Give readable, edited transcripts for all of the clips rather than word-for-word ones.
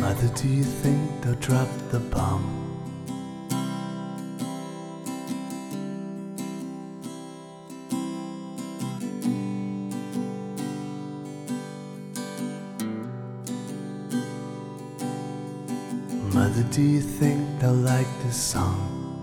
Mother, do you think they'll drop the bomb? Mother, do you think they'll like this song?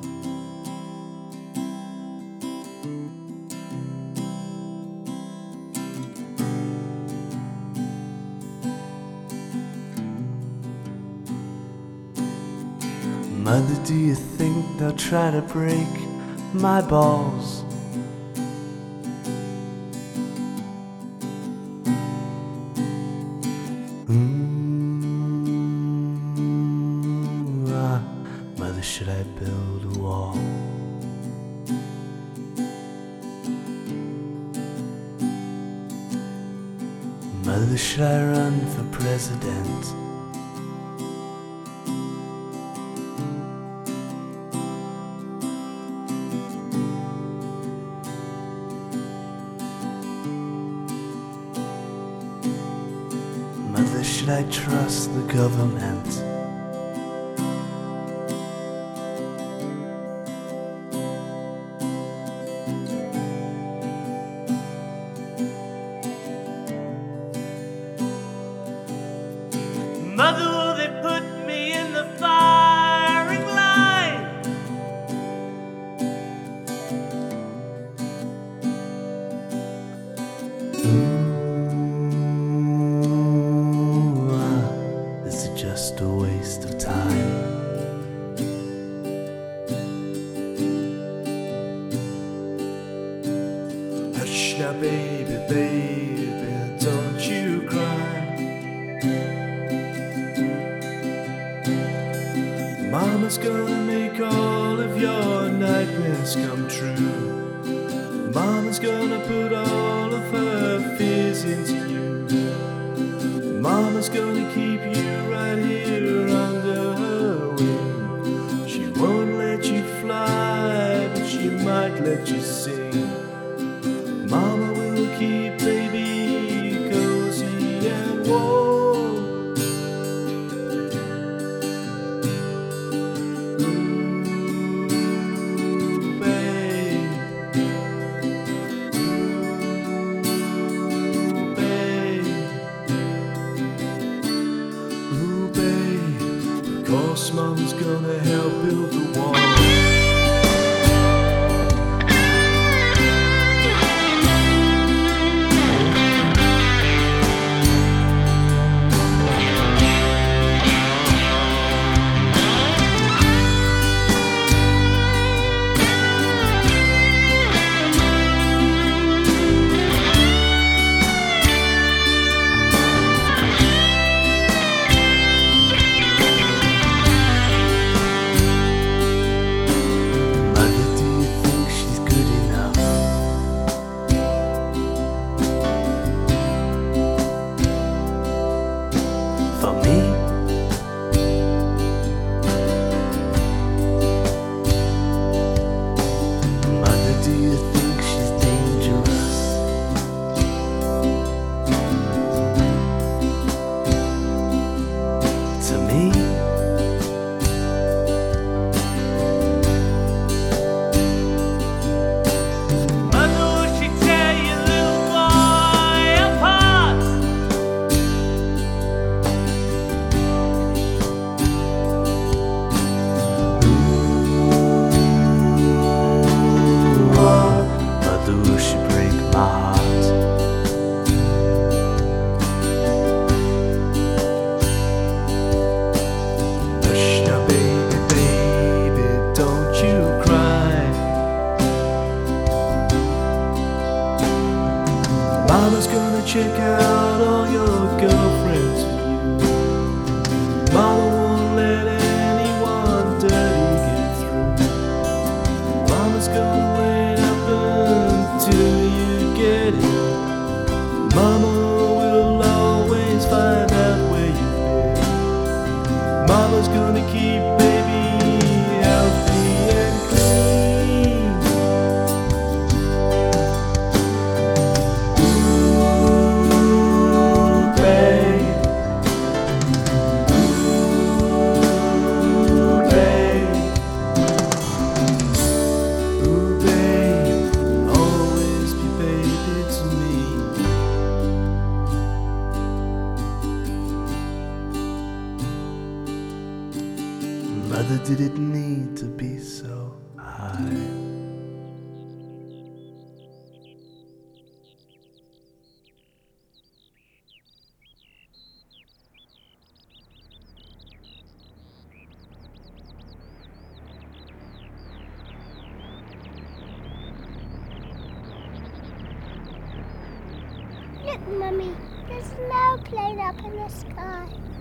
Mother, do you think they'll try to break my balls? Mother, should I build a wall? Mother, should I run for president? Mother, should I trust the government? Mother, will they put me in the firing line? This is just a waste of time. Hush now, baby, baby, don't you cry. Mama's gonna make all of your nightmares come true. Mama's gonna put all of her fears into you. Mama's gonna keep you right here under her wing. She won't let you fly, but she might let you sing. Mama will keep baby cozy and warm. Cause Mom's gonna help build the wall. Mother, did it need to be so high? Look, Mummy, there's an airplane up in the sky.